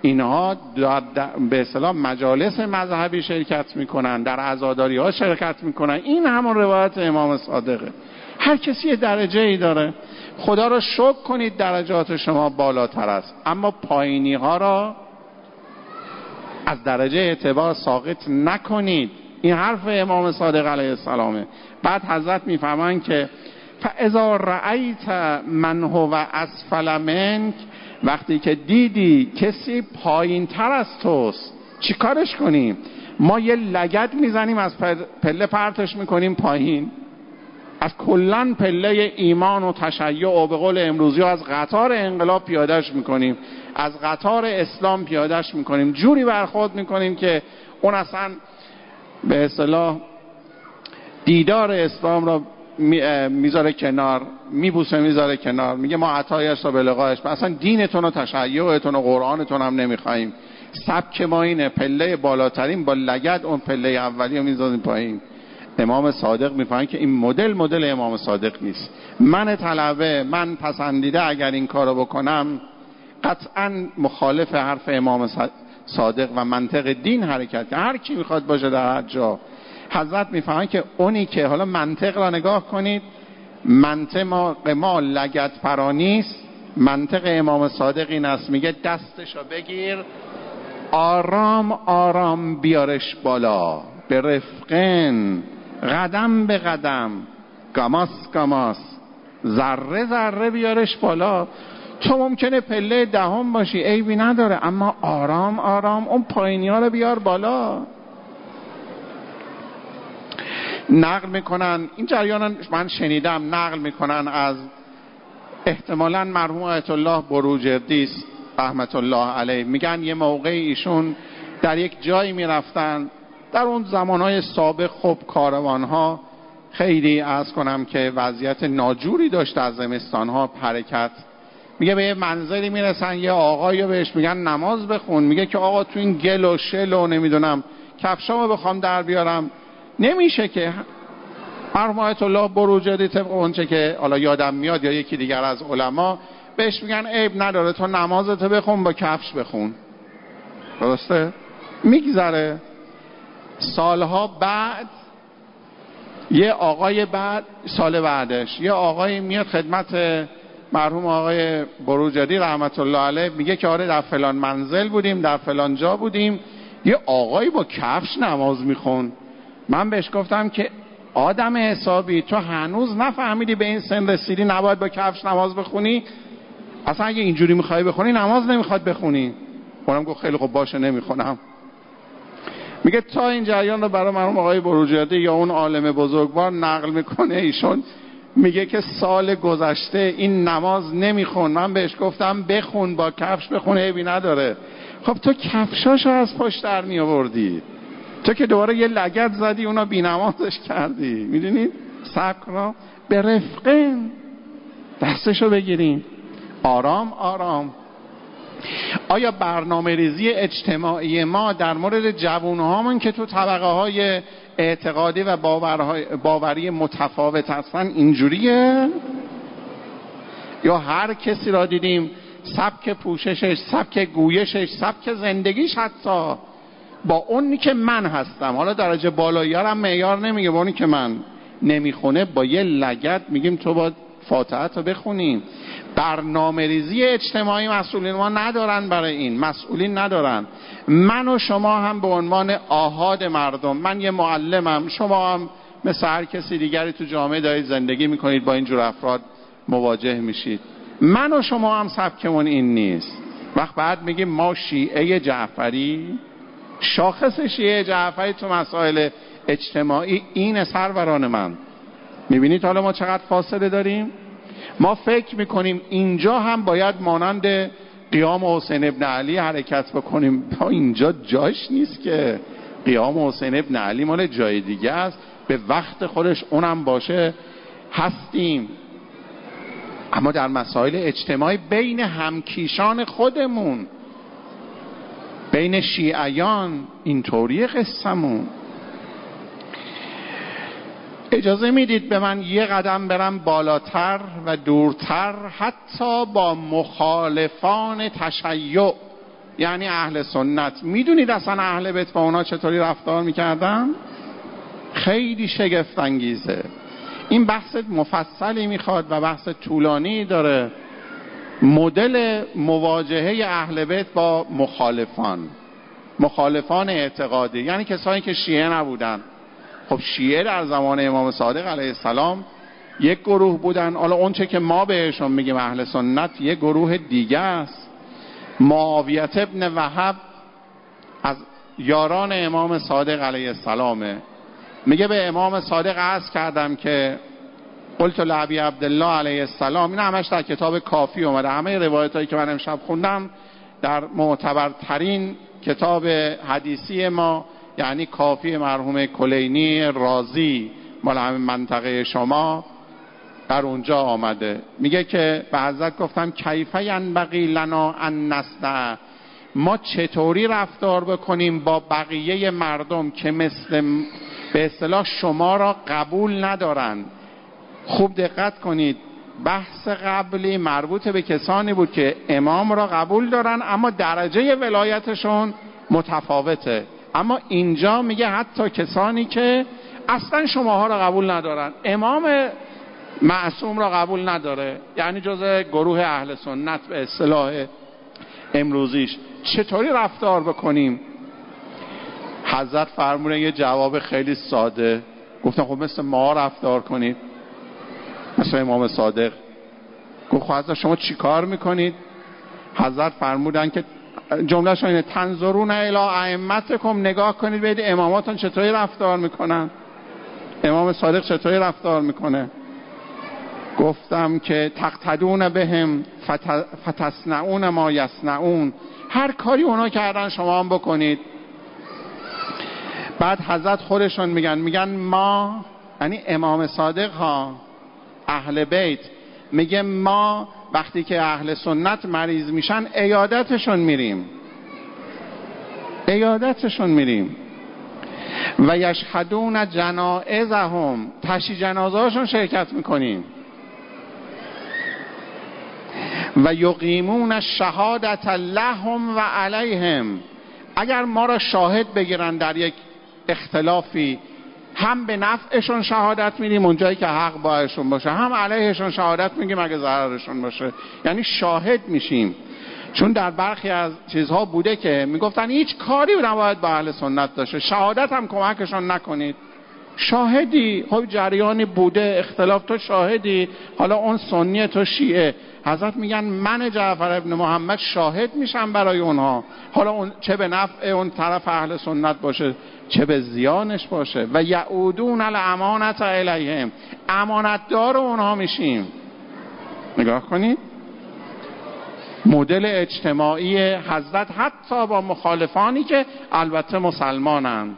اینها به اصطلاح مجالس مذهبی شرکت میکنن، در عزاداری ها شرکت میکنن. این همون روایت امام صادقه. هر کسی یه درجه ای داره. خدا رو شکر کنید درجات شما بالاتر است، اما پایینی ها را از درجه اعتبار ساقط نکنید. این حرف امام صادق علیه السلامه. بعد حضرت میفهمند که فاذا رأیت من هو اسفل منک، وقتی که دیدی کسی پایین تر از توست چی کارش کنیم؟ ما یه لگد میزنیم از پله پرتش میکنیم پایین، از کلن پله ایمان و تشیع و به قول امروزی از قطار انقلاب پیادش میکنیم، از قطار اسلام پیادش میکنیم، جوری برخورد میکنیم که اون اصلا به اصطلاح دیدار اسلام را میذاره کنار، میبوسه میذاره کنار، میگه ما عطایش را به لقایش، اصلا دینتون و تشیعتون و قرآنتون هم نمیخواییم. سبک ما اینه، پله بالاترین با لگد اون پله اولی رو میذاریم پایین. امام صادق میفهمن که این مدل امام صادق نیست. من طلبه، من پسندیده اگر این کارو بکنم قطعا مخالف حرف امام صادق و منطق دین حرکت. هر کی میخواد باشه در هر جا. حضرت میفهمن که اونی که حالا منطق را نگاه کنید، منطق ما لگد پرانیست. منطق امام صادق این است، میگه دستشو بگیر آرام آرام بیارش بالا، به رفقن، قدم به قدم، گاماس گاماس، ذره ذره بیارش بالا. تو ممکنه پله دهم باشی، عیبی نداره، اما آرام آرام اون پایینی ها رو بیار بالا. نقل میکنن این جریان، من شنیدم نقل میکنن از احتمالاً مرحوم آیت الله بروجردی رحمت الله علیه، میگن یه موقع ایشون در یک جایی میرفتن، در اون زمانهای سابق خب کاروانها خیلی عرض کنم که وضعیت ناجوری داشت از زمستانها حرکت. میگه به یه منزلی میرسن، یه آقایی بهش میگن نماز بخون، میگه که آقا تو این گل و شل و نمیدونم کفشامو بخوام در بیارم نمیشه که. مرحوم آیت الله بروجردی طبق اونچه که حالا یادم میاد یا یکی دیگر از علما بهش میگن عیب نداره تو نمازتو بخون با کفش بخون. درسته؟ میگذره سالها بعد یه آقای سال بعدش یه آقای میاد خدمت مرحوم آقای بروجردی رحمت الله علیه، میگه که آره در فلان منزل بودیم، در فلان جا بودیم، یه آقایی با کفش نماز میخون. من بهش گفتم که آدم حسابی تو هنوز نفهمیدی به این سن رسیدی نباید با کفش نماز بخونی؟ اصلا اگه اینجوری میخوای بخونی نماز نمیخواد بخونی. اونم گفت خیلی خوب باشه نمیخونم. میگه تا این جریان رو برای مرحوم آقای بروجردی یا اون عالم بزرگوار نقل میکنه، ایشون میگه که سال گذشته این نماز نمیخون، من بهش گفتم بخون با کفش بخون عیبی نداره. خب تو کفشاشو از پشت در می آوردی، تو که دوباره یه لگد زدی اونا بی نمازش کردی. میدونید صبر کن، به رفقه دستشو بگیریم آرام آرام. آیا برنامه ریزی اجتماعی ما در مورد جوانهامون که تو طبقه های اعتقادی و باوری متفاوت هستن اینجوریه؟ یا هر کسی را دیدیم سبک پوششش، سبک گویشش، سبک زندگیش حتی با اونی که من هستم، حالا درجه بالایی‌ها معیار نمیگه، با اونی که من نمیخونه با یه لگد میگیم تو باید فاتحه رو بخونیم. برنامه ریزی اجتماعی مسئولین ما ندارن، برای این مسئولین ندارن. من و شما هم به عنوان آحاد مردم، من یه معلمم، شما هم مثل هر کسی دیگری تو جامعه دارید زندگی میکنید، با اینجور افراد مواجه میشید. من و شما هم سبکمون این نیست. وقت بعد میگیم ما شیعه جعفری، شاخص شیعه جعفری تو مسائل اجتماعی این سروران من. میبینید حالا ما چقدر فاصله داریم؟ ما فکر میکنیم اینجا هم باید مانند قیام حسین ابن علی حرکت بکنیم. اینجا جاش نیست که قیام حسین ابن علی مال جای دیگه است، به وقت خودش اونم باشه هستیم. اما در مسائل اجتماعی بین همکیشان خودمون، بین شیعیان اینطوری قصمون. اجازه میدید به من یه قدم برم بالاتر و دورتر، حتی با مخالفان تشیع یعنی اهل سنت. میدونید اصلا اهل بیت با اونا چطوری رفتار میکردن؟ خیلی شگفت انگیزه. این بحث مفصلی میخواد و بحث طولانی داره. مدل مواجهه اهل بیت با مخالفان اعتقادی، یعنی کسانی که شیعه نبودن. خب شیعه در زمان امام صادق علیه السلام یک گروه بودن، حالا اون چه که ما بهشون میگیم اهل سنت یک گروه دیگه است. معاویه ابن وهب از یاران امام صادق علیه السلامه. میگه به امام صادق عرض کردم که قلت لابی عبدالله علیه السلام، این همش در کتاب کافی اومده، همه روایت هایی که من امشب خوندم در معتبرترین کتاب حدیثی ما، یعنی کافی مرحوم کلینی رازی مال همین منطقه شما، در اونجا آمده. میگه که به حضرت گفتم کیف ینبغی لنا ان نصنع، ما چطوری رفتار بکنیم با بقیه مردم که مثل به اصطلاح شما را قبول ندارن. خوب دقت کنید، بحث قبلی مربوط به کسانی بود که امام را قبول دارن اما درجه ولایتشون متفاوته. اما اینجا میگه حتی کسانی که اصلا شماها را قبول ندارن، امام معصوم را قبول نداره، یعنی جزء گروه اهل سنت به اصطلاح امروزیش، چطوری رفتار بکنیم؟ حضرت فرمودن یه جواب خیلی ساده، گفتن خب مثل ما رفتار کنید، مثل امام صادق. گفت خب حضرت شما چی کار میکنید؟ حضرت فرمودن که جمله شو اینه تنظرون الی ائمتکم، نگاه کنید ببینید اماماتون چطوری رفتار میکنن، امام صادق چطوری رفتار میکنه. گفتم که تقتدون بهم فتصنعون ما یصنعون، هر کاری اونا کردن شما هم بکنید. بعد حضرت خودشون میگن ما، یعنی امام صادق ها، اهل بیت، میگه ما وقتی که اهل سنت مریض میشن عیادتشون میریم و یشهدون جنائزهم، تشییع جنازه هاشون شرکت میکنیم و یقیمون الشهادة لهم و علیهم. اگر ما را شاهد بگیرن در یک اختلافی، هم به نفعشون شهادت میدیم اونجایی که حق باهاشون باشه، هم علیهشون شهادت میگیم اگه ضررشون باشه، یعنی شاهد میشیم. چون در برخی از چیزها بوده که میگفتن هیچ کاری نباید با اهل سنت داشته، شهادت هم کمکشون نکنید. شاهدی، خب جریانی بوده اختلاف، تو شاهدی، حالا اون سنی تو شیعه. حضرت میگن من جعفر ابن محمد شاهد میشم برای اونها، حالا اون چه به نفع اون طرف اهل سنت باشه چه به زیانش باشه. و یعودون الامانة الیهم، امانتدار اونها میشیم. نگاه کنید مدل اجتماعی حضرت حتی با مخالفانی که البته مسلمانند.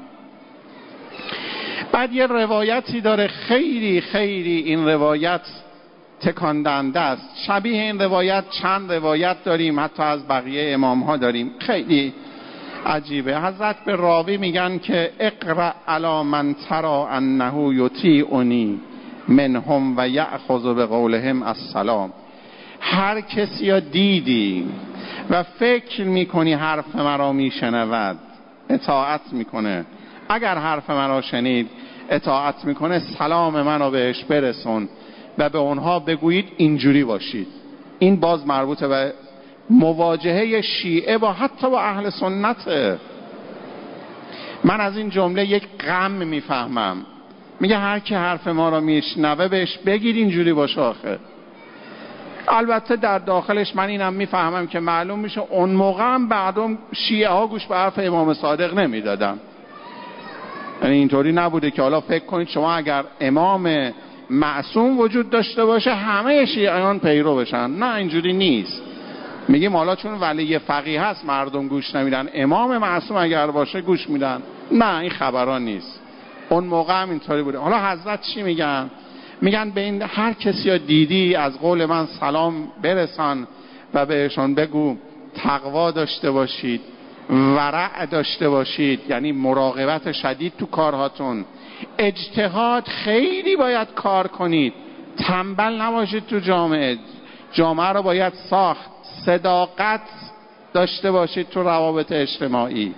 بعد یه روایتی داره خیلی خیلی این روایت تکان دهنده است. شبیه این روایت چند روایت داریم، حتی از بقیه امام ها داریم، خیلی عجیبه. حضرت به راوی میگن که اقرأ علی من تری انه یطیعنی منهم و یأخذ بقولهم السلام. هر کسی را دیدی و فکر میکنی حرف مرا میشنود اطاعت میکنه، اگر حرف مرا شنید اطاعت میکنه، سلام منو بهش برسون و به اونها بگویید اینجوری باشید. این باز مربوط به مواجهه شیعه با حتی با اهل سنته. من از این جمله یک غم میفهمم. میگه هر کی حرف ما را میشنوه بهش بگید اینجوری باشه. آخه البته در داخلش من اینم میفهمم که معلوم میشه اون موقع هم بعدم شیعه ها گوش به حرف امام صادق نمیدادن. یعنی اینطوری نبوده که حالا فکر کنید شما اگر امام معصوم وجود داشته باشه همه شیعیان پیرو بشن. نه اینجوری نیست. میگیم حالا چون ولی فقیه هست مردم گوش نمیدن، امام معصوم اگر باشه گوش میدن. نه این خبران نیست. اون موقع هم اینطوری بوده. حالا حضرت چی میگن؟ میگن به این هر کسی رو دیدی از قول من سلام برسان و بهشون بگو تقوا داشته باشید، ورع داشته باشید، یعنی مراقبت شدید تو کارهاتون، اجتهاد خیلی باید کار کنید، تنبل نباشید تو جامعه رو باید ساخت، صداقت داشته باشید تو روابط اجتماعی،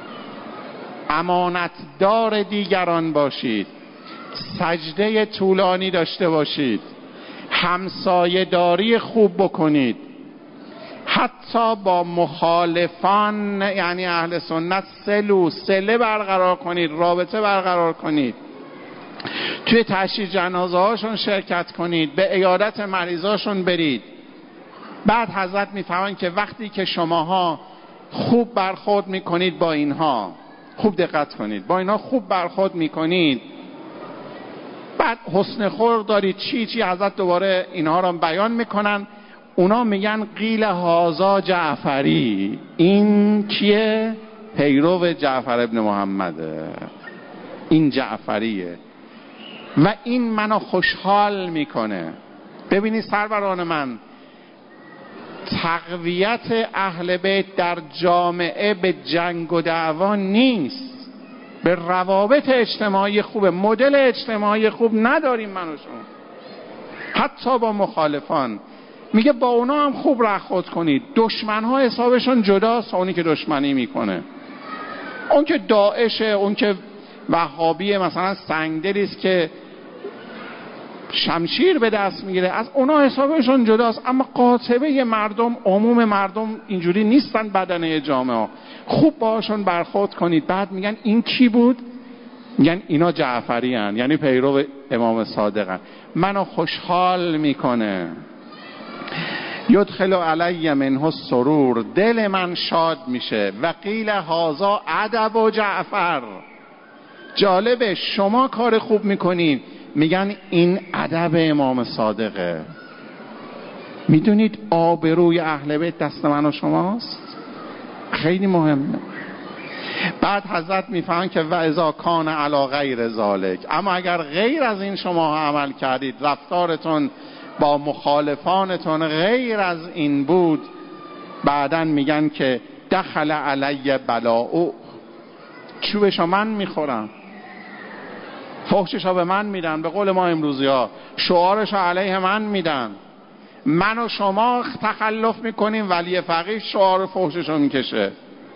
امانتدار دیگران باشید، سجده طولانی داشته باشید، همسایه داری خوب بکنید، حتی با مخالفان یعنی اهل سنت صله برقرار کنید، رابطه برقرار کنید، توی تشییع جنازه هاشون شرکت کنید، به عیادت مریضاشون برید. بعد حضرت میفهمن که وقتی که شماها خوب برخورد میکنید با اینها، خوب دقت کنید، با اینها خوب برخورد میکنید، بعد حسن خلق دارید، چی حضرت دوباره اینها رو بیان میکنن. اونا میگن قیل هازا جعفری، این کیه؟ پیرو جعفر ابن محمده، این جعفریه و این منو خوشحال میکنه. ببینید سروران من، تقویت اهل بیت در جامعه به جنگ و دعوا نیست، به روابط اجتماعی خوبه. مدل اجتماعی خوب نداریم من و شما، حتی با مخالفان. میگه با اونا هم خوب برخورد کنید. دشمن ها حسابشون جداست، اونی که دشمنی میکنه، اون که داعشه، اون که وهابیه مثلا سنگدلیست که شمشیر به دست میگیره، از اونا حسابشون جداست. اما قاطبه مردم، عموم مردم اینجوری نیستن. بدنه جامعه خوب باشون برخورد کنید. بعد میگن این کی بود؟ میگن اینا جعفری هن، یعنی پیرو امام صادق هن. منو خوشحال میکنه. یدخل علی منه السرور، دل من شاد میشه. و قیل هازا ادب و جعفر. جالبه شما کار خوب میکنید، میگن این ادب امام صادقه. میدونید آبروی اهل بیت دست من و شماست، خیلی مهمه. بعد حضرت میفهمن که و اذا کان علی غیر ذالک، اما اگر غیر از این شما عمل کردید، رفتارتون با مخالفانتون غیر از این بود، بعدن میگن که دخل علی بلاء، چوبشو من میخورم، فحششو به من میدن، به قول ما امروزی ها شعارشو علیه من میدن. من و شما تخلف میکنیم، ولی فقیه شعار فحششو میکشه.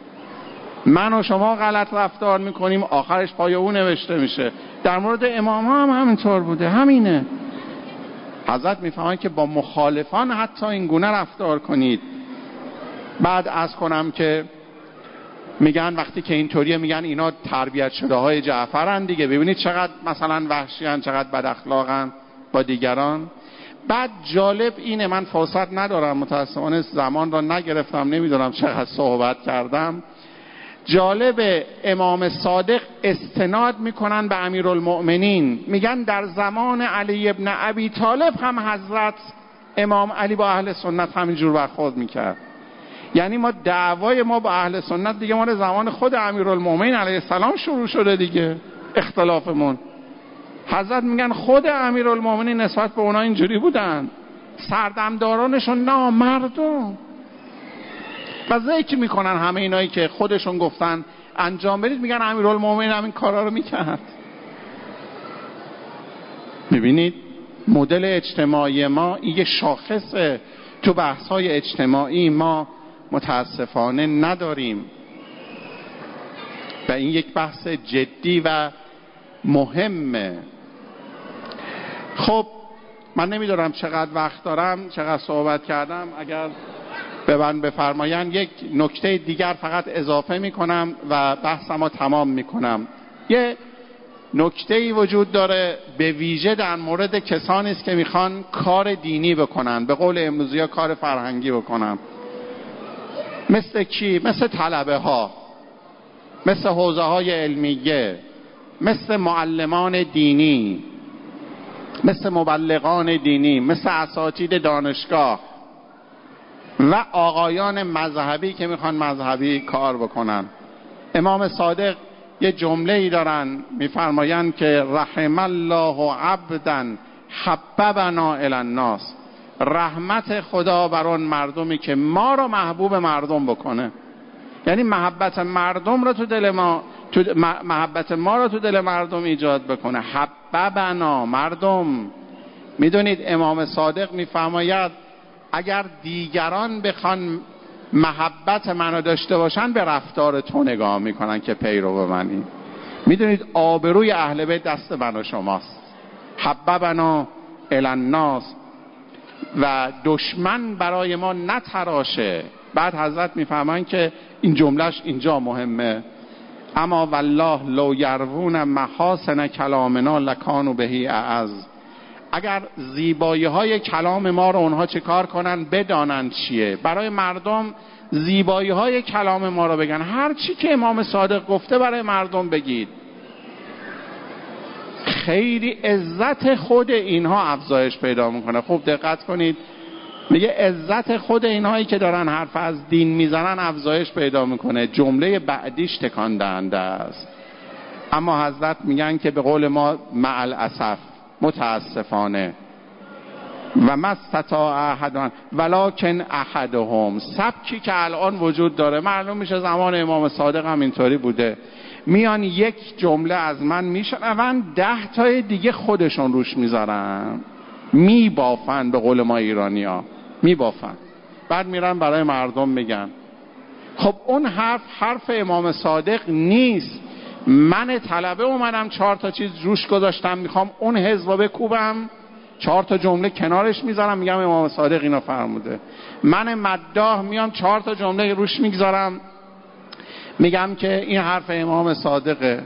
من و شما غلط رفتار میکنیم، آخرش پای او نوشته میشه. در مورد امام ها هم همینطور بوده، همینه. حضرت میفهمن که با مخالفان حتی این گونه رفتار کنید. بعد از کنم که میگن وقتی که اینطوریه، میگن اینا تربیت شده های جعفرن دیگه. ببینید چقدر مثلا وحشیان، چقدر بد اخلاقن با دیگران. بعد جالب اینه، من فرصت ندارم متاسفانه، زمان را نگرفتم، نمیدونم چقدر صحبت کردم. جالب امام صادق استناد میکنن به امیرالمؤمنین، میگن در زمان علی ابن ابی طالب هم حضرت امام علی با اهل سنت همینجور برخورد میکرد. یعنی ما دعوای ما با اهل سنت دیگه مال زمان خود امیرالمؤمنین علیه السلام شروع شده دیگه، اختلافمون. حضرت میگن خود امیرالمؤمنین نسبت به اونا اینجوری بودن، سردمدارانشون نه مردم. و ذکر میکنن همه اینایی که خودشون گفتن انجام بدید، میگن امیرالمؤمنین همین کارا رو میکرد. میبینید مدل اجتماعی ما این شاخصه، تو بحث‌های اجتماعی ما متاسفانه نداریم و این یک بحث جدی و مهمه. خب من نمیدونم چقدر وقت دارم، چقدر صحبت کردم. اگر به من بفرمایند یک نکته دیگر فقط اضافه میکنم و بحثمو تمام میکنم. یه نکته‌ای وجود داره به ویژه در مورد کسانی است که میخوان کار دینی بکنن، به قول امروزی‌ها کار فرهنگی بکنن. مثل کی؟ مثل طلبه ها، مثل حوزه های علمیه، مثل معلمان دینی، مثل مبلغان دینی، مثل اساتید دانشگاه و آقایان مذهبی که میخوان مذهبی کار بکنن. امام صادق یه جمله ای دارن، میفرمایند که رحم الله عبدا حببنا الی الناس، رحمت خدا بر اون مردمی که ما رو محبوب مردم بکنه. یعنی محبت مردم رو تو دل ما، محبت ما رو تو دل مردم ایجاد بکنه. حببنا، مردم. میدونید امام صادق میفرماید اگر دیگران بخوان محبت منو داشته باشن به رفتار تو نگاه میکنن که پیرو منی. میدونید آبروی اهل بیت دست من و شماست. حببنا الی الناس و دشمن برای ما نتراشه. بعد حضرت میفهمن که این جملهش اینجا مهمه، اما والله لو یروون محاسن کلامنا لکانوا بهی اعز. اگر زیبایی های کلام ما رو اونها چه کار کنن بدانن چیه، برای مردم زیبایی های کلام ما رو بگن، هر چی که امام صادق گفته برای مردم بگید. خیلی عزت خود اینها افزایش پیدا میکنه. خوب دقت کنید، میگه عزت خود اینهایی که دارن حرف از دین میزنن افزایش پیدا میکنه. جمله بعدیش تکان دهنده است. اما حضرت میگن که به قول ما مع الاسف، متاسفانه، و ما استطاع احد ولکن احدهم، سبکی که الان وجود داره، معلوم میشه زمان امام صادق هم اینطوری بوده، میان یک جمله از من میشنون 10 تای دیگه خودشون روش میذارن، میبافن، به قول ما ایرانی ها میبافن، بعد میرن برای مردم میگن. خب اون حرف امام صادق نیست. من طلبه اومدم 4 تا چیز روش گذاشتم، میخوام اون حزب بکوبم، 4 تا جمله کنارش میذارم، میگم امام صادق اینا فرموده. من مداح میام 4 تا جمله روش میگذارم، میگم که این حرف امام صادقه.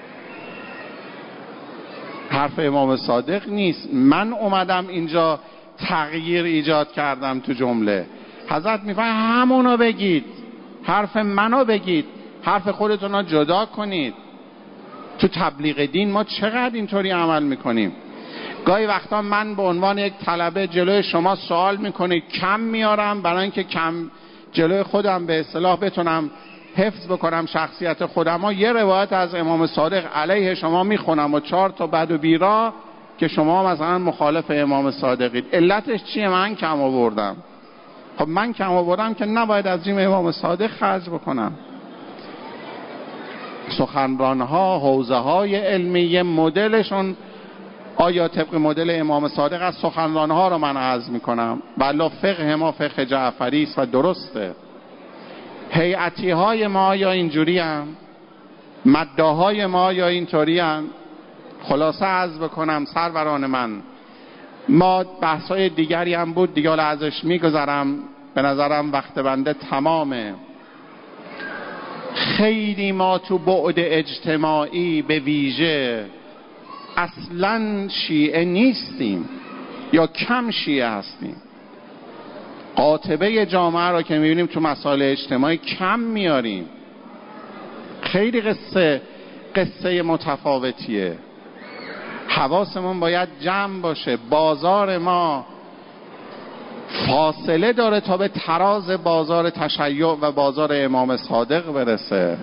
حرف امام صادق نیست، من اومدم اینجا تغییر ایجاد کردم تو جمله. حضرت میفرماید همونو بگید، حرف منو بگید، حرف خودتون رو جدا کنید. تو تبلیغ دین ما چقدر اینطوری عمل میکنیم. گاهی وقتا من به عنوان یک طلبه جلوی شما سوال میکنید، کم میارم برای اینکه کم جلوی خودم به اصطلاح بتونم حفظ بکنم شخصیت خودم ها. یه روایت از امام صادق علیه شما میخونم و 4 تا بد و بیرا که شما مثلا مخالف امام صادقید. علتش چیه؟ من کم آوردم. خب من کم آوردم که نباید از جیم امام صادق خرج بکنم. سخنرانها، حوزه های علمیه مدلشون آیا طبق مدل امام صادق از سخنرانها رو من عرض میکنم؟ بلا فقه ما فقه جعفری است و درسته. هیئتی های ما یا اینجوری هم، مداهای ما یا اینطوری هم. خلاصه عرض بکنم سروران من، ما بحثای دیگری هم بود دیگه ازش میگذرم، به نظرم وقت بنده تمامه. خیلی ما تو بعد اجتماعی به ویژه اصلاً شیعه نیستیم یا کم شیعه هستیم. قاطبه جامعه را که میبینیم تو مسائل اجتماعی کم میاریم. خیلی قصه متفاوتیه. حواسمون باید جمع باشه. بازار ما فاصله داره تا به تراز بازار تشیع و بازار امام صادق برسه.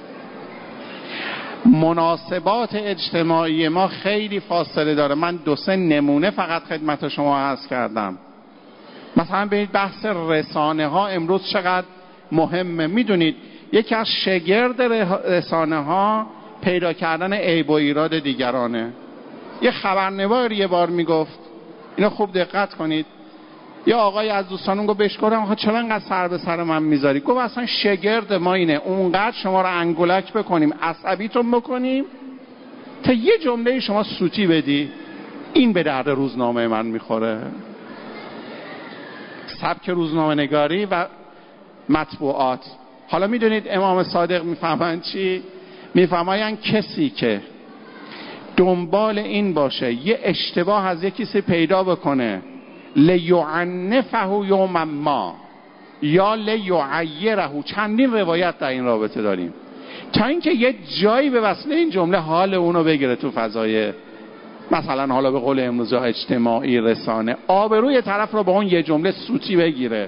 مناسبات اجتماعی ما خیلی فاصله داره. من 2-3 نمونه فقط خدمت شما عرض کردم. مثلا ببینید بحث رسانه ها امروز چقدر مهمه. میدونید یکی از شگرد رسانه ها پیدا کردن عیب و ایراد دیگرانه. یه خبرنگار یه بار میگفت، اینو خوب دقت کنید، یه آقای از دوستانم گفت بهش گفتم آخه چرا انقدر سر به سر من میذاری؟ گفت اصلا شگرد ما اینه اونقدر شما رو انگولک بکنیم، عصبیتون بکنیم تا یه جمله شما سوتی بدی. این به درد روزنامه من میخوره. سبک روزنامه نگاری و مطبوعات. حالا میدونید امام صادق میفهمن چی؟ میفهمن کسی که دنبال این باشه یه اشتباه از یک کسی پیدا بکنه، لیعنفه یوم ما یا لیعیره، چندین روایت در این رابطه داریم، تا اینکه یه جایی به وسیله این جمله حال اونو بگیره تو فضای مثلا حالا به قول امروز اجتماعی، رسانه، آبروی طرف رو با اون یه جمله سوتی بگیره.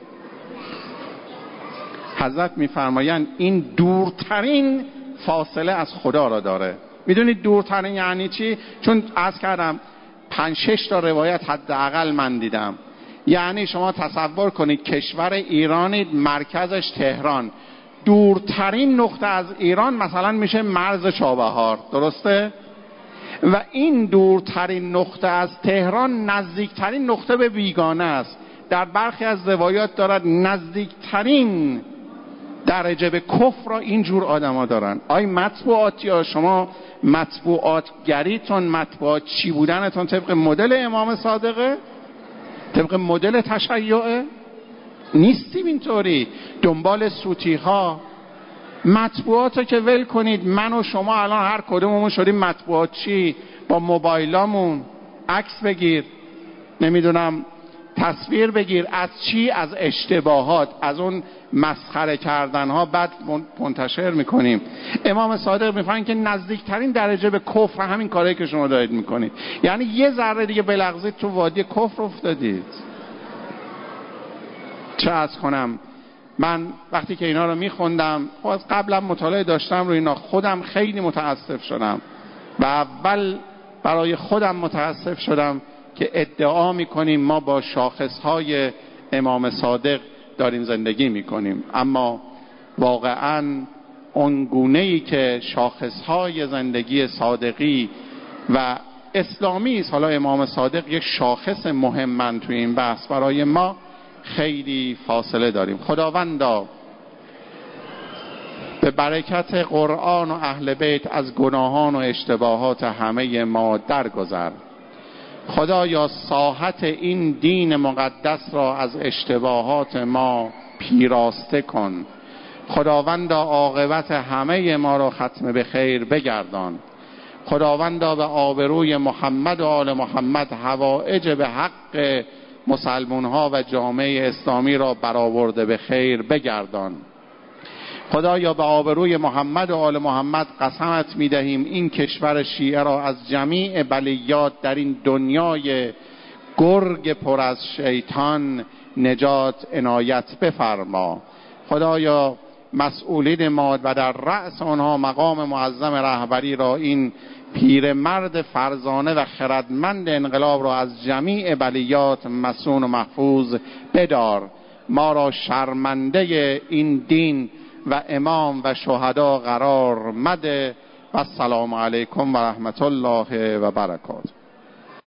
حضرت میفرمایند این دورترین فاصله از خدا را داره. میدونید دورترین یعنی چی؟ چون عرض کردم 5-6 تا روایت حداقل من دیدم. یعنی شما تصور کنید کشور ایران مرکزش تهران، دورترین نقطه از ایران مثلا میشه مرز چابهار، درسته؟ و این دورترین نقطه از تهران نزدیکترین نقطه به بیگانه است. در برخی از روایات دارد نزدیکترین درجه به کفر را اینجور آدما دارن. آی مطبوعاتی ها، شما مطبوعاتگریتون، مطبوعات چی بودنتون طبق مدل امام صادقه؟ طبق مدل تشیعه؟ نیستیم اینطوری. دنبال سوتی ها مطبوعات رو که ول کنید. من و شما الان هر کدوممون شدیم مطبوعات چی؟ با موبایلامون عکس بگیر، نمیدونم تصویر بگیر، از چی؟ از اشتباهات، از اون مسخره کردن ها بعد منتشر میکنیم. امام صادق میفهمن که نزدیکترین درجه به کفر همین کاری که شما دارید میکنید. یعنی یه ذره دیگه بلغزید تو وادی کفر افتادید. چه از کنم، من وقتی که اینا رو میخوندم، خب از قبلا مطالعه داشتم رو اینا، خودم خیلی متاسف شدم و اول برای خودم متاسف شدم که ادعا میکنیم ما با شاخصهای امام صادق داریم زندگی میکنیم، اما واقعا اون گونه‌ای که شاخصهای زندگی صادقی و اسلامی است، حالا امام صادق یک شاخص مهمن توی این بحث، برای ما خیلی فاصله داریم. خداوندا به برکت قرآن و اهل بیت از گناهان و اشتباهات همه ما درگذر. خدایا ساحت این دین مقدس را از اشتباهات ما پیراسته کن. خداوندا عاقبت همه ما را ختم به خیر بگردان. خداوندا به آبروی محمد و آل محمد حوائج به حق مسلمان ها و جامعه اسلامی را برآورده به خیر بگردان. خدایا به آبروی محمد و آل محمد قسمت می‌دهیم این کشور شیعه را از جمیع بلیات در این دنیای گرگ پر از شیطان نجات عنایت بفرما. خدایا مسئولین ما و در رأس آنها مقام معظم رهبری را این پیرمرد فرزانه و خردمند انقلاب را از جمیع بلیات مصون و محفوظ بدار. ما را شرمنده این دین و امام و شهدا قرار مده. و السلام علیکم و رحمت الله و برکاته.